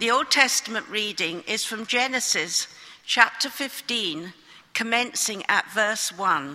The Old Testament reading is from Genesis chapter 15, commencing at verse 1.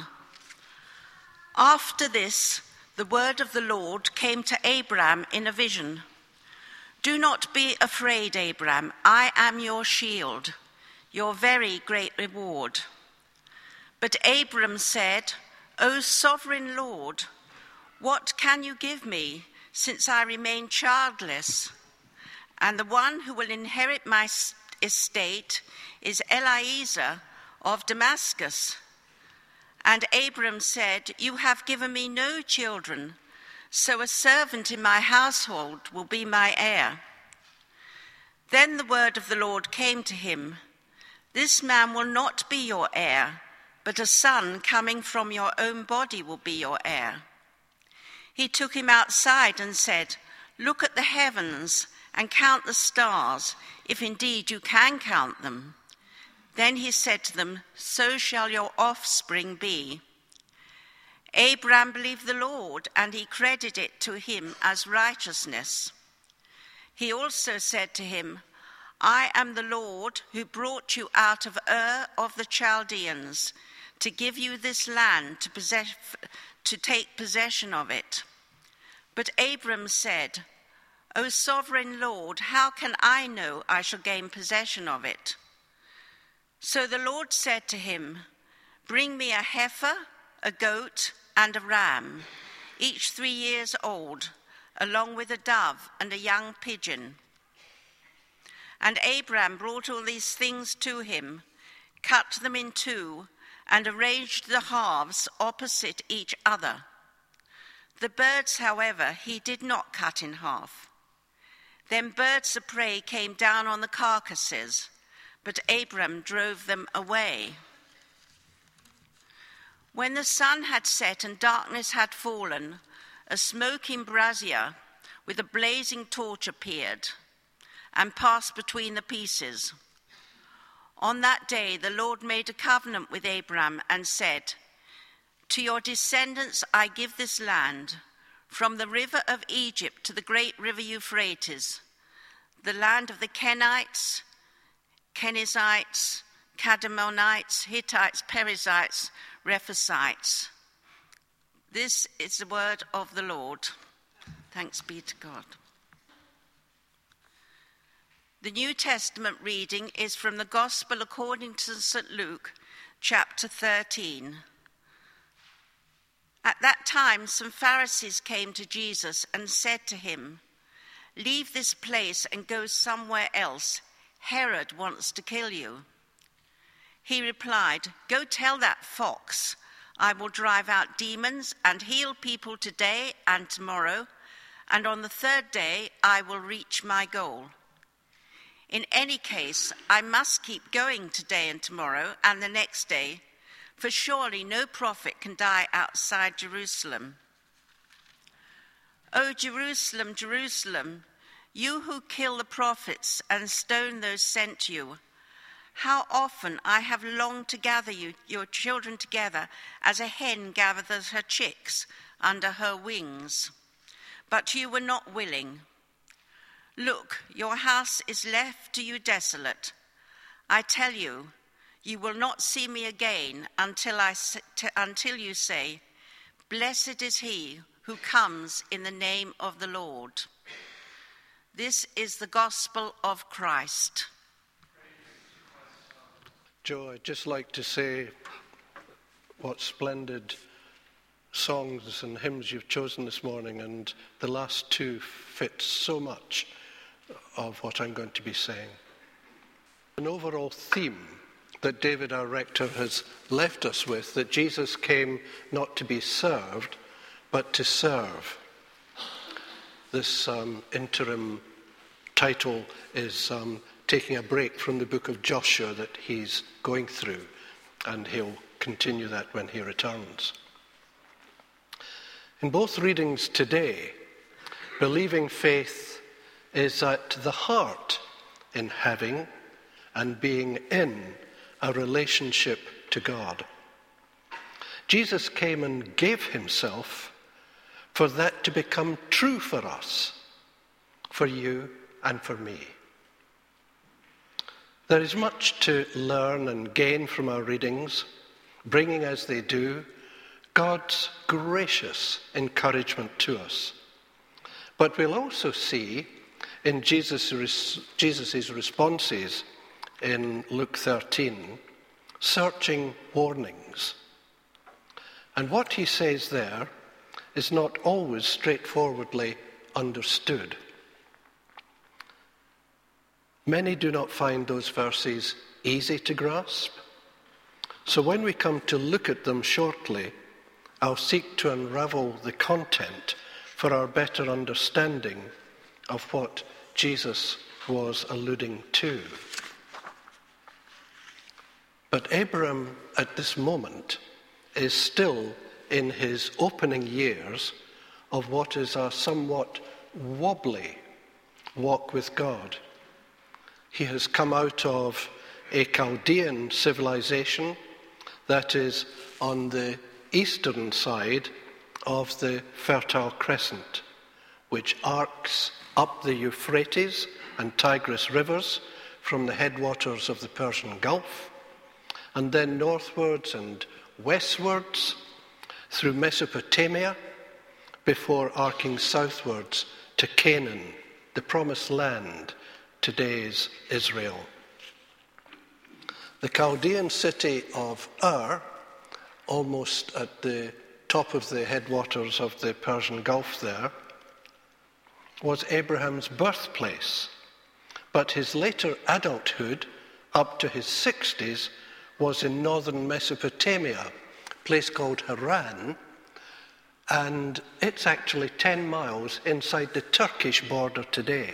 After this, the word of the Lord came to Abram in a vision. Do not be afraid, Abram. I am your shield, your very great reward. But Abram said, O sovereign Lord, what can you give me, since I remain childless? And the one who will inherit my estate is Eliezer of Damascus. And Abram said, You have given me no children, so a servant in my household will be my heir. Then the word of the Lord came to him, This man will not be your heir, but a son coming from your own body will be your heir. He took him outside and said, Look at the heavens and count the stars, if indeed you can count them. Then he said to them, So shall your offspring be. Abram believed the Lord, and he credited it to him as righteousness. He also said to him, I am the Lord who brought you out of Ur of the Chaldeans to give you this land to take possession of it. But Abram said, O sovereign Lord, how can I know I shall gain possession of it? So the Lord said to him, Bring me a heifer, a goat, and a ram, each 3 years old, along with a dove and a young pigeon. And Abram brought all these things to him, cut them in two, and arranged the halves opposite each other. The birds, however, he did not cut in half. Then birds of prey came down on the carcasses, but Abram drove them away. When the sun had set and darkness had fallen, a smoking brazier with a blazing torch appeared and passed between the pieces. On that day the Lord made a covenant with Abram and said, To your descendants I give this land, from the river of Egypt to the great river Euphrates, the land of the Kenites, Kenizzites, Kadmonites, Hittites, Perizzites, Rephaites. This is the word of the Lord. Thanks be to God. The New Testament reading is from the Gospel according to St. Luke, chapter 13. At that time, some Pharisees came to Jesus and said to him, Leave this place and go somewhere else. Herod wants to kill you. He replied, Go tell that fox, I will drive out demons and heal people today and tomorrow, and on the third day I will reach my goal. In any case, I must keep going today and tomorrow and the next day, for surely no prophet can die outside Jerusalem. O Jerusalem, Jerusalem, you who kill the prophets and stone those sent to you, how often I have longed to gather your children together as a hen gathers her chicks under her wings. But you were not willing. Look, your house is left to you desolate. I tell you, you will not see me again until you say, Blessed is he who comes in the name of the Lord. This is the gospel of Christ. Joe, I'd just like to say what splendid songs and hymns you've chosen this morning, and the last two fit so much of what I'm going to be saying. An overall theme that David, our rector, has left us with, that Jesus came not to be served, but to serve. This interim title is taking a break from the book of Joshua that he's going through, and he'll continue that when he returns. In both readings today, believing faith is at the heart in having and being in a relationship to God. Jesus came and gave himself for that to become true for us, for you and for me. There is much to learn and gain from our readings, bringing as they do God's gracious encouragement to us. But we'll also see in Jesus' responses in Luke 13, searching warnings. And what he says there is not always straightforwardly understood. Many do not find those verses easy to grasp. So when we come to look at them shortly, I'll seek to unravel the content for our better understanding of what Jesus was alluding to. But Abraham, at this moment, is still in his opening years of what is a somewhat wobbly walk with God. He has come out of a Chaldean civilization that is on the eastern side of the Fertile Crescent, which arcs up the Euphrates and Tigris rivers from the headwaters of the Persian Gulf, and then northwards and westwards through Mesopotamia before arcing southwards to Canaan, the promised land, today's Israel. The Chaldean city of Ur, almost at the top of the headwaters of the Persian Gulf there, was Abraham's birthplace. But his later adulthood, up to his 60s, was in northern Mesopotamia, a place called Haran, and it's actually 10 miles inside the Turkish border today.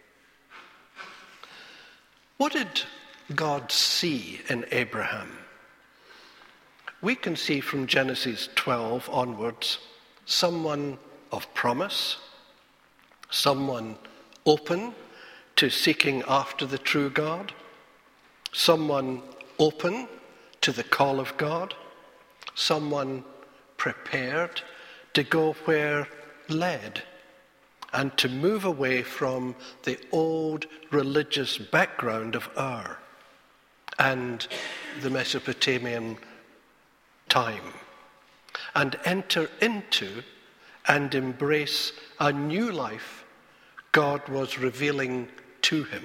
What did God see in Abraham? We can see from Genesis 12 onwards someone of promise, someone open to seeking after the true God, someone open to the call of God, someone prepared to go where led and to move away from the old religious background of Ur and the Mesopotamian time, and enter into and embrace a new life God was revealing to him.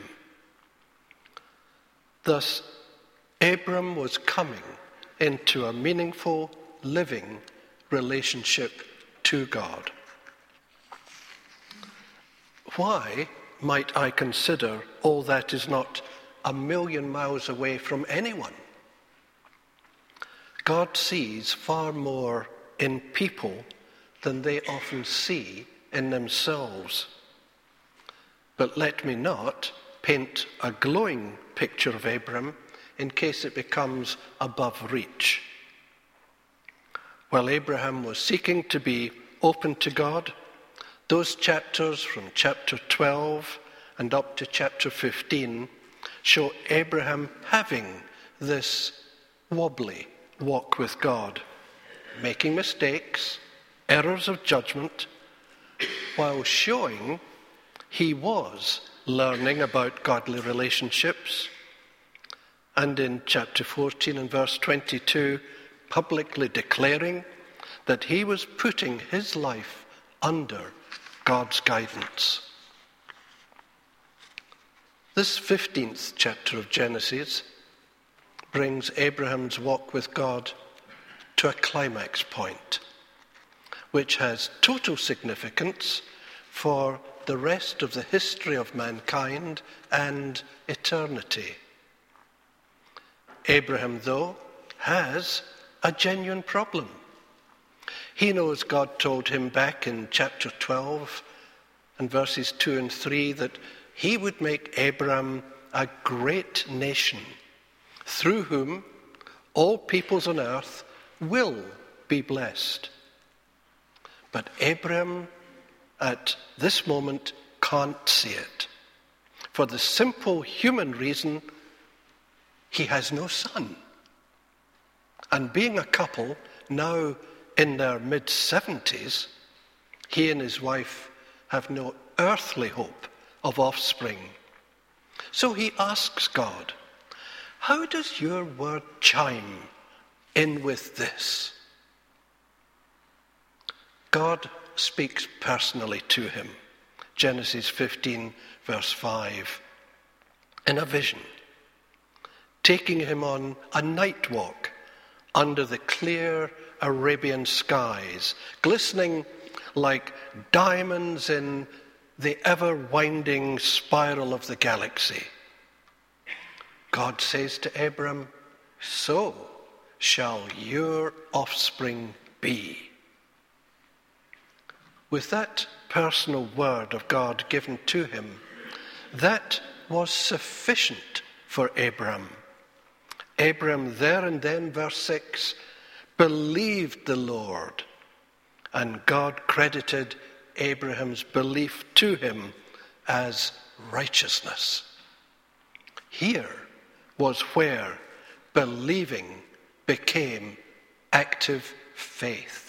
Thus, Abram was coming into a meaningful, living relationship to God. Why might I consider all that is not a million miles away from anyone? God sees far more in people than they often see in themselves. But let me not paint a glowing picture of Abram in case it becomes above reach. While Abraham was seeking to be open to God, those chapters from chapter 12 and up to chapter 15 show Abraham having this wobbly walk with God, making mistakes, errors of judgment, while showing he was learning about godly relationships, and in chapter 14 and verse 22, publicly declaring that he was putting his life under God's guidance. This 15th chapter of Genesis brings Abraham's walk with God to a climax point, which has total significance for the rest of the history of mankind and eternity. Abraham, though, has a genuine problem. He knows God told him back in chapter 12 and verses 2 and 3 that he would make Abraham a great nation, through whom all peoples on earth will be blessed. But Abraham, at this moment, can't see it, for the simple human reason he has no son. And being a couple, now in their mid-70s, he and his wife have no earthly hope of offspring. So he asks God How does your word chime in with this? God speaks personally to him. Genesis 15, verse 5. In a vision, taking him on a night walk under the clear Arabian skies, glistening like diamonds in the ever-winding spiral of the galaxy. God says to Abram, so shall your offspring be. With that personal word of God given to him, that was sufficient for Abram. Abram there and then, verse 6, believed the Lord, and God credited Abraham's belief to him as righteousness. Here was where believing became active faith.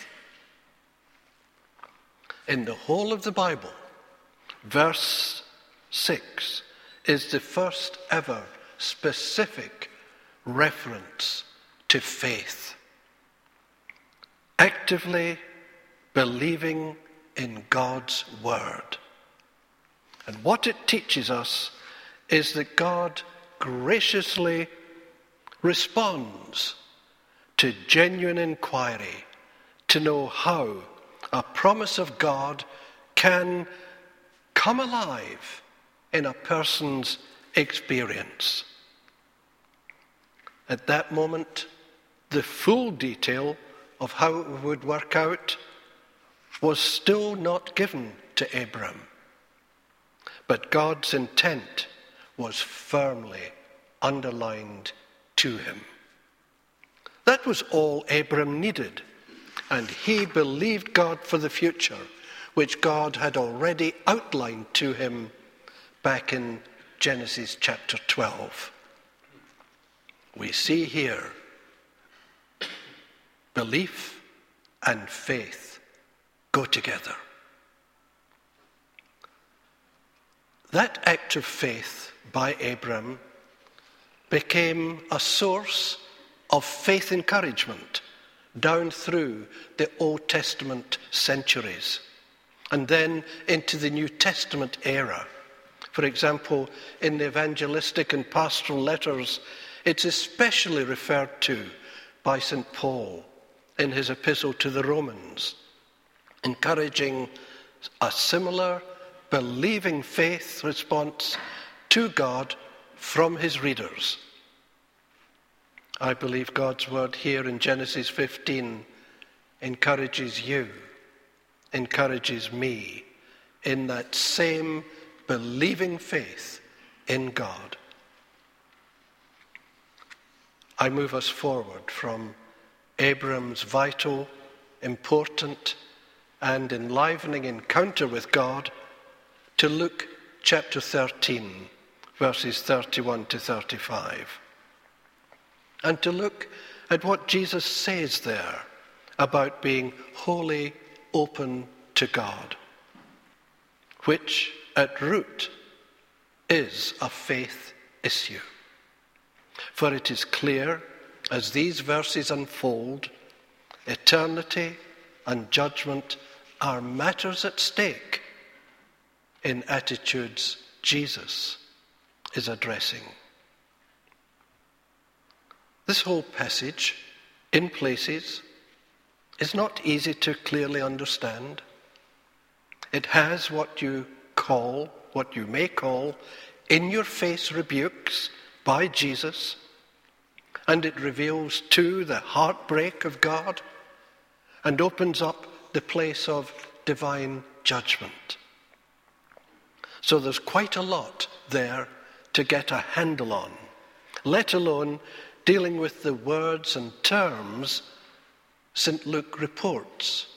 In the whole of the Bible, verse 6 is the first ever specific reference to faith. Actively believing in God's word. And what it teaches us is that God graciously responds to genuine inquiry to know how a promise of God can come alive in a person's experience. At that moment, the full detail of how it would work out was still not given to Abram. But God's intent was firmly underlined to him. That was all Abram needed, and he believed God for the future, which God had already outlined to him back in Genesis chapter 12. We see here belief and faith go together. That act of faith by Abram became a source of faith encouragement down through the Old Testament centuries and then into the New Testament era. For example, in the evangelistic and pastoral letters, it's especially referred to by St. Paul in his epistle to the Romans, encouraging a similar believing faith response to God from his readers. I believe God's word here in Genesis 15 encourages you, encourages me in that same believing faith in God. I move us forward from Abram's vital, important, and enlivening encounter with God to Luke chapter 13, verses 31 to 35. And to look at what Jesus says there about being wholly open to God, which at root is a faith issue. For it is clear, as these verses unfold, eternity and judgment are matters at stake in attitudes Jesus is addressing. This whole passage, in places, is not easy to clearly understand. It has what you may call, in-your-face rebukes by Jesus, and it reveals too the heartbreak of God and opens up the place of divine judgment. So there's quite a lot there to get a handle on, let alone dealing with the words and terms St. Luke reports.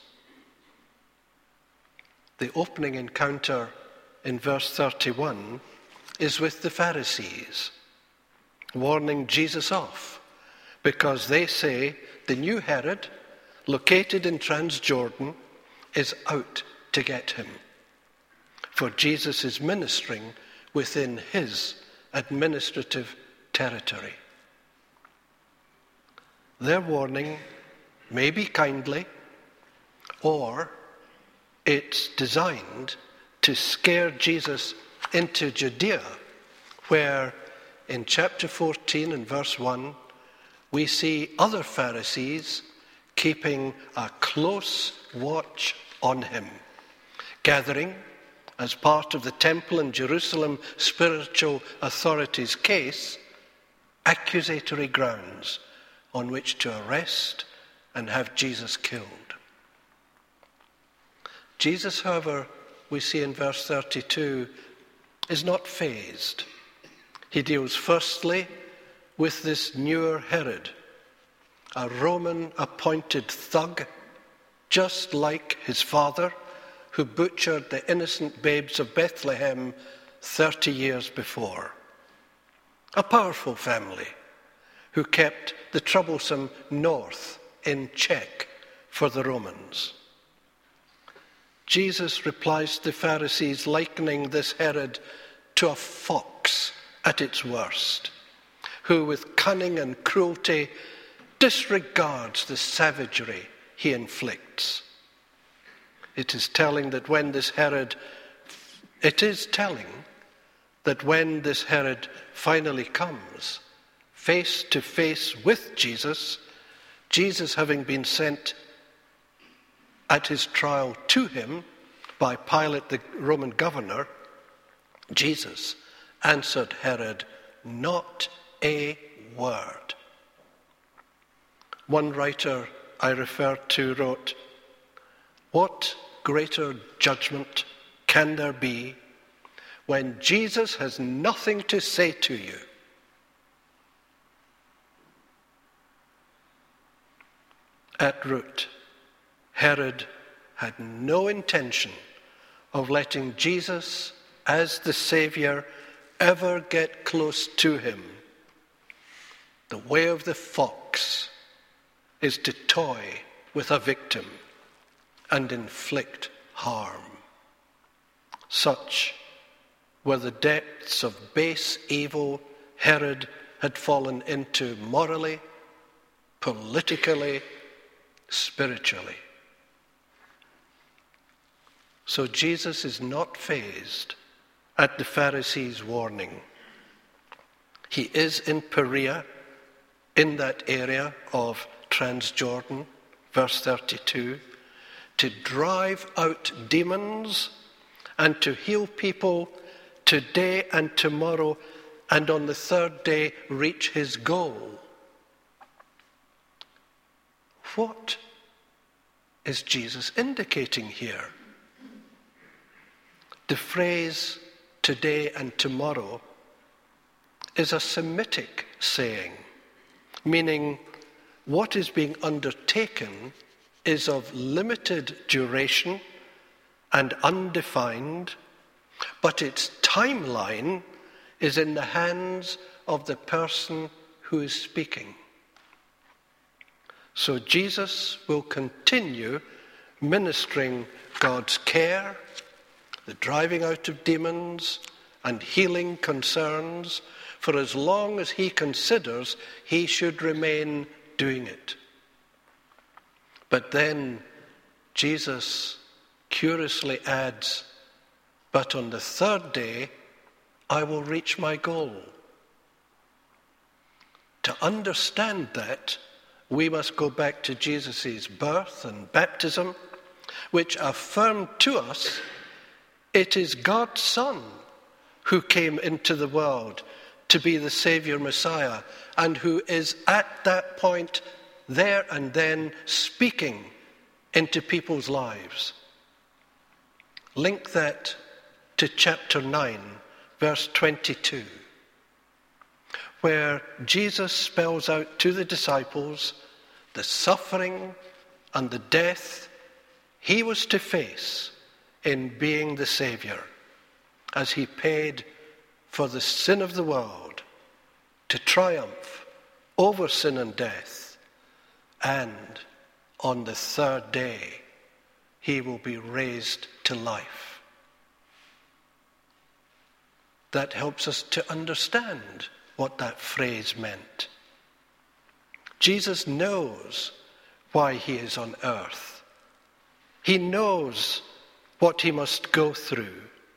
The opening encounter in verse 31 is with the Pharisees, warning Jesus off because they say the new Herod, located in Transjordan, is out to get him. For Jesus is ministering within his administrative territory. their warning may be kindly, or it's designed to scare Jesus into Judea, where in chapter 14 and verse 1, we see other Pharisees keeping a close watch on him, gathering as part of the temple in Jerusalem spiritual authorities' case, accusatory grounds on which to arrest and have Jesus killed. Jesus, however, we see in verse 32, is not fazed. He deals firstly with this newer Herod, a Roman-appointed thug, just like his father, who butchered the innocent babes of Bethlehem 30 years before. A powerful family who kept the troublesome north in check for the Romans. Jesus replies to the Pharisees, likening this Herod to a fox at its worst, who with cunning and cruelty disregards the savagery he inflicts. It is telling that when this Herod finally comes face to face with Jesus, Jesus having been sent at his trial to him by Pilate, the Roman governor, Jesus answered Herod not a word. One writer I referred to wrote, "What greater judgment can there be when Jesus has nothing to say to you?" At root, Herod had no intention of letting Jesus as the Savior ever get close to him. The way of the fox is to toy with a victim and inflict harm. Such were the depths of base evil Herod had fallen into morally, politically, spiritually. So Jesus is not fazed at the Pharisees' warning. He is in Perea, in that area of Transjordan, verse 32, to drive out demons and to heal people today and tomorrow, and on the third day reach his goal. What is Jesus indicating here? The phrase today and tomorrow is a Semitic saying, meaning what is being undertaken is of limited duration and undefined, but its timeline is in the hands of the person who is speaking. So Jesus will continue ministering God's care, the driving out of demons, and healing concerns for as long as he considers he should remain doing it. But then Jesus curiously adds, "But on the third day, I will reach my goal." To understand that, we must go back to Jesus' birth and baptism, which affirmed to us it is God's Son who came into the world to be the Saviour Messiah, and who is at that point, there and then, speaking into people's lives. Link that to chapter 9, verse 22, where Jesus spells out to the disciples the suffering and the death he was to face in being the Saviour, as he paid for the sin of the world to triumph over sin and death, and on the third day he will be raised to life. That helps us to understand what that phrase meant. Jesus knows why he is on earth. He knows what he must go through.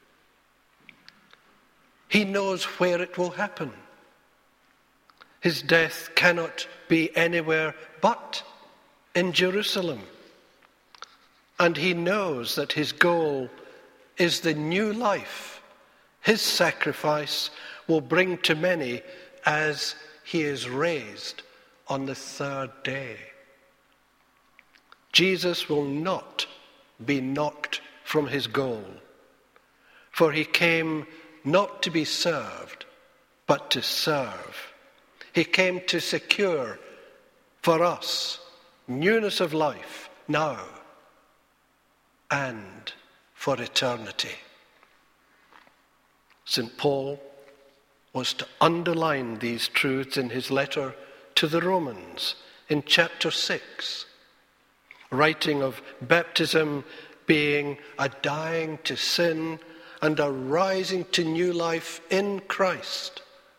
He knows where it will happen. His death cannot be anywhere but in Jerusalem. And he knows that his goal is the new life his sacrifice will bring to many as he is raised on the third day. Jesus will not be knocked from his goal, for he came not to be served, but to serve. He came to secure for us newness of life now and for eternity. St. Paul was to underline these truths in his letter to the Romans in chapter 6, writing of baptism being a dying to sin and a rising to new life in Christ.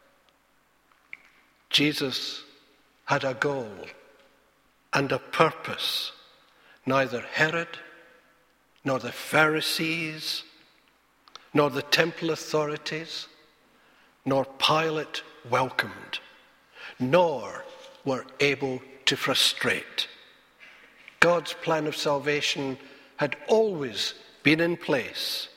Jesus had a goal and a purpose neither Herod, nor the Pharisees, nor the temple authorities, nor Pilate welcomed, nor were able to frustrate. God's plan of salvation had always been in place.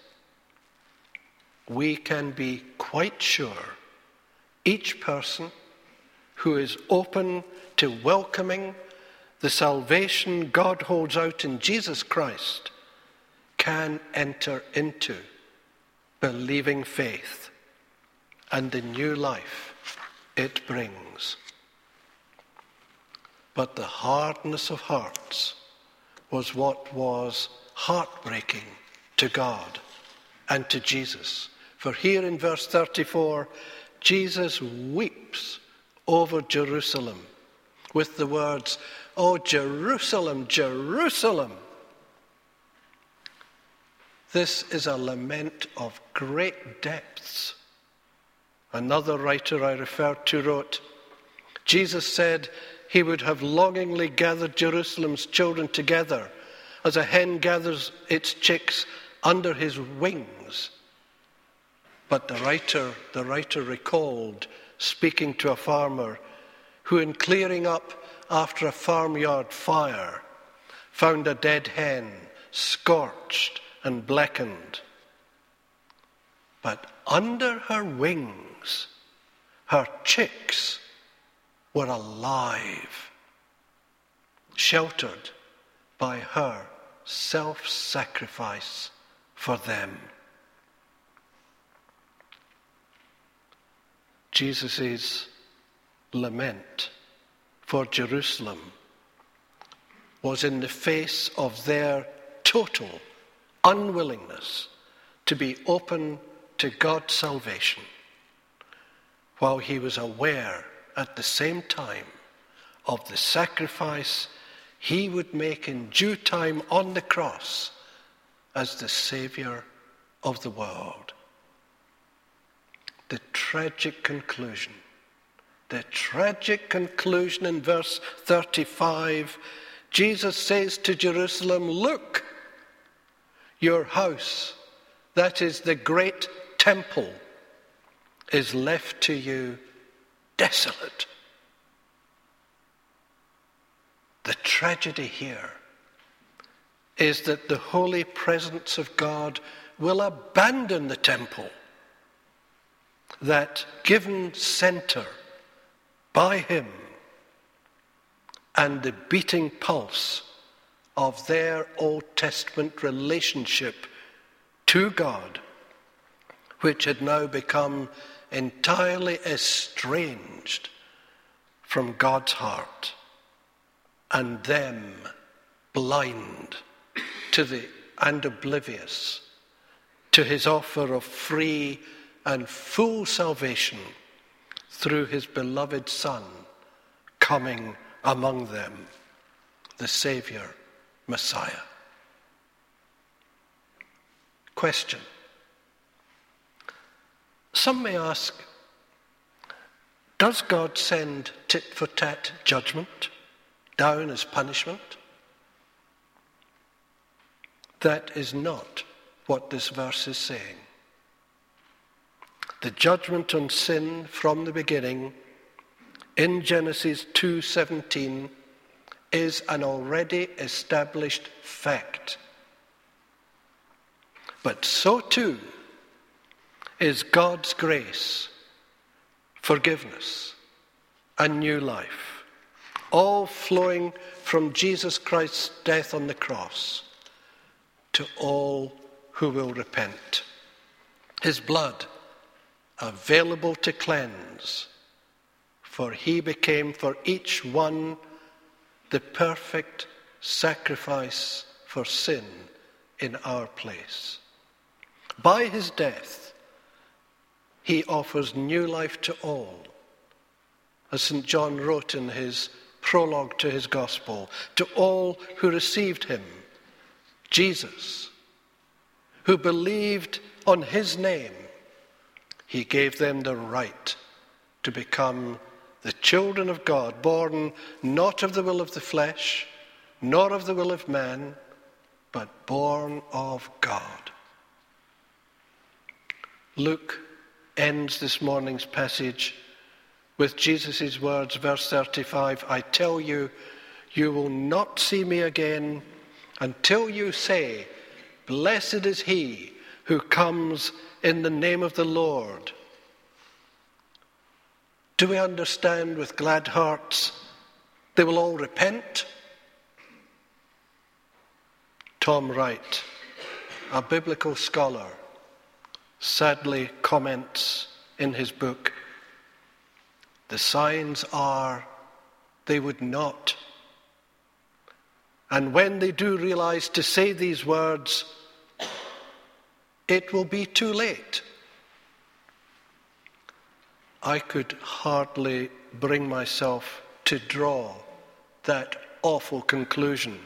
We can be quite sure each person who is open to welcoming the salvation God holds out in Jesus Christ can enter into believing faith and the new life it brings. But the hardness of hearts was what was heartbreaking to God and to Jesus. For here in verse 34, Jesus weeps over Jerusalem with the words, "Oh, Jerusalem, Jerusalem." This is a lament of great depths. Another writer I referred to wrote, Jesus said he would have longingly gathered Jerusalem's children together as a hen gathers its chicks under his wings. But the writer recalled speaking to a farmer who, in clearing up after a farmyard fire, found a dead hen scorched and blackened. But under her wings, her chicks were alive, sheltered by her self-sacrifice for them. Jesus' lament for Jerusalem was in the face of their total unwillingness to be open to God's salvation, while he was aware at the same time of the sacrifice he would make in due time on the cross as the Saviour of the world. The tragic conclusion in verse 35, Jesus says to Jerusalem, "Look, your house, that is the great temple, is left to you desolate." The tragedy here is that the holy presence of God will abandon the temple, that given center by him and the beating pulse of their Old Testament relationship to God, which had now become entirely estranged from God's heart, and them blind and oblivious to his offer of free and full salvation through his beloved Son coming among them, the Saviour, Messiah. Question. Some may ask, Does God send tit-for-tat judgment down as punishment? That is not what this verse is saying. The judgment on sin from the beginning in Genesis 2:17 is an already established fact. But so too is God's grace, forgiveness, and new life, all flowing from Jesus Christ's death on the cross to all who will repent. His blood available to cleanse, for he became for each one the perfect sacrifice for sin in our place. By his death, he offers new life to all. As St. John wrote in his prologue to his gospel, to all who received him, Jesus, who believed on his name, he gave them the right to become the children of God, born not of the will of the flesh, nor of the will of man, but born of God. Luke ends this morning's passage with Jesus' words, verse 35, I tell you, you will not see me again until you say, blessed is he who comes in the name of the Lord. Do we understand with glad hearts they will all repent? Tom Wright, a biblical scholar, sadly comments in his book, the signs are they would not. And when they do realize to say these words, it will be too late. I could hardly bring myself to draw that awful conclusion.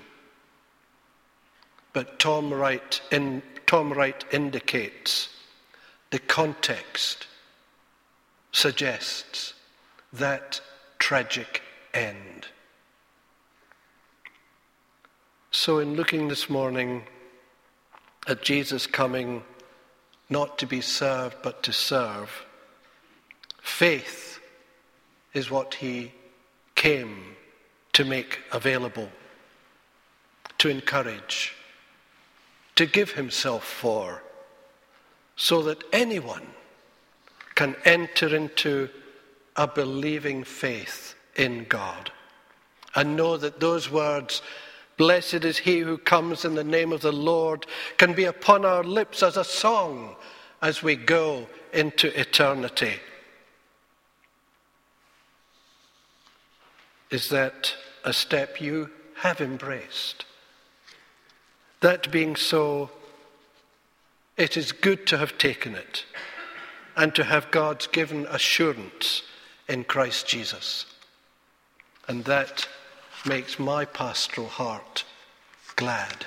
But Tom Wright indicates the context suggests that tragic end. So in looking this morning at Jesus coming not to be served but to serve, faith is what he came to make available, to encourage, to give himself for, so that anyone can enter into a believing faith in God and know that those words, blessed is he who comes in the name of the Lord, can be upon our lips as a song as we go into eternity. Is that a step you have embraced? That being so, it is good to have taken it and to have God's given assurance in Christ Jesus. And that makes my pastoral heart glad.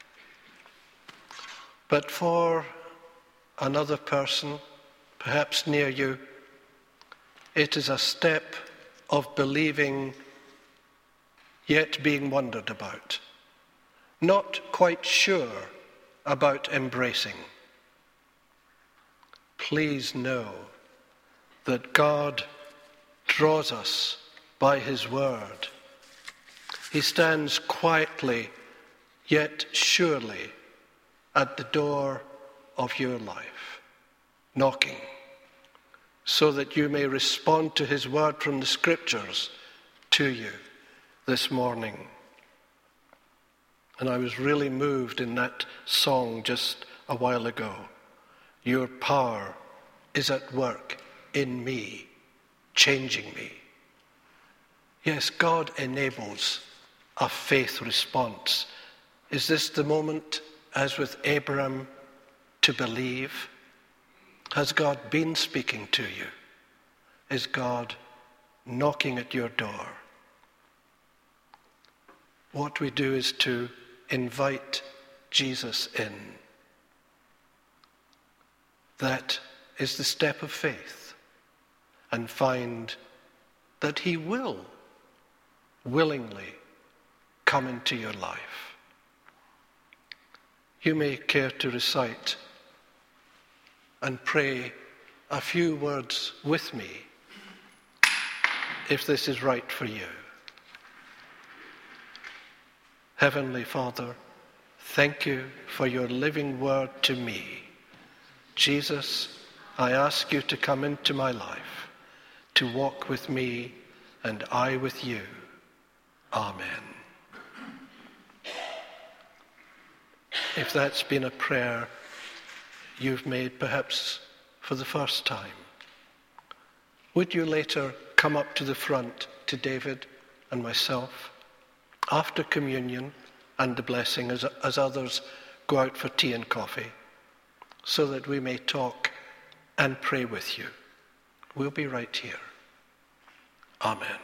But for another person, perhaps near you, it is a step of believing yet being wondered about, not quite sure about embracing. Please know that God draws us by his word. He stands quietly yet surely at the door of your life, knocking, so that you may respond to his word from the scriptures to you this morning. And I was really moved in that song just a while ago. Your power is at work in me, changing me. Yes, God enables a faith response. Is this the moment, as with Abraham, to believe? Has God been speaking to you? Is God knocking at your door? What we do is to invite Jesus in. That is the step of faith, and find that he will willingly come into your life. You may care to recite and pray a few words with me, if this is right for you. Heavenly Father, thank you for your living word to me. Jesus, I ask you to come into my life, to walk with me and I with you. Amen. If that's been a prayer you've made perhaps for the first time, would you later come up to the front to David and myself after communion and the blessing as others go out for tea and coffee, so that we may talk and pray with you? We'll be right here. Amen.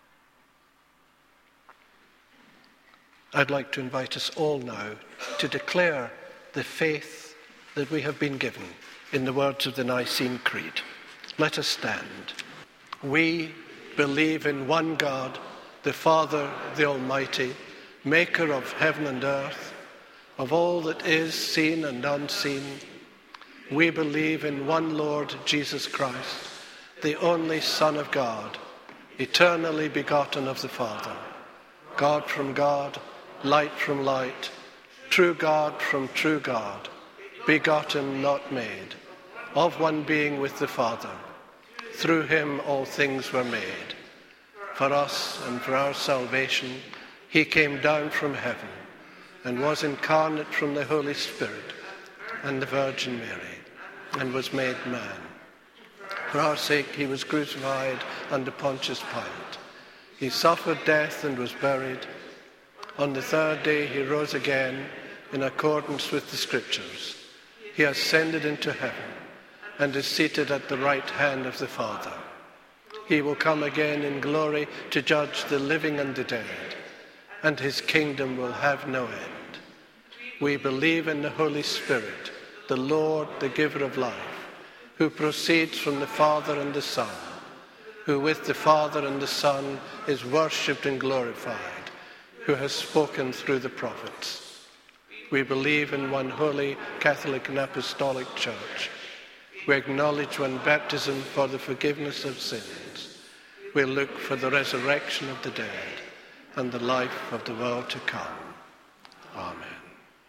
I'd like to invite us all now to declare the faith that we have been given in the words of the Nicene Creed. Let us stand. We believe in one God, the Father, the Almighty, maker of heaven and earth, of all that is seen and unseen. We believe in one Lord Jesus Christ, the only Son of God, eternally begotten of the Father, God from God, light from light, true God from true God, begotten, not made, of one being with the Father. Through him all things were made. For us and for our salvation, he came down from heaven and was incarnate from the Holy Spirit and the Virgin Mary, and was made man. For our sake he was crucified under Pontius Pilate. He suffered death and was buried. On the third day he rose again in accordance with the Scriptures. He ascended into heaven and is seated at the right hand of the Father. He will come again in glory to judge the living and the dead, and his kingdom will have no end. We believe in the Holy Spirit, the Lord, the giver of life, who proceeds from the Father and the Son, who with the Father and the Son is worshipped and glorified, who has spoken through the prophets. We believe in one holy, Catholic and Apostolic Church. We acknowledge one baptism for the forgiveness of sins. We look for the resurrection of the dead and the life of the world to come.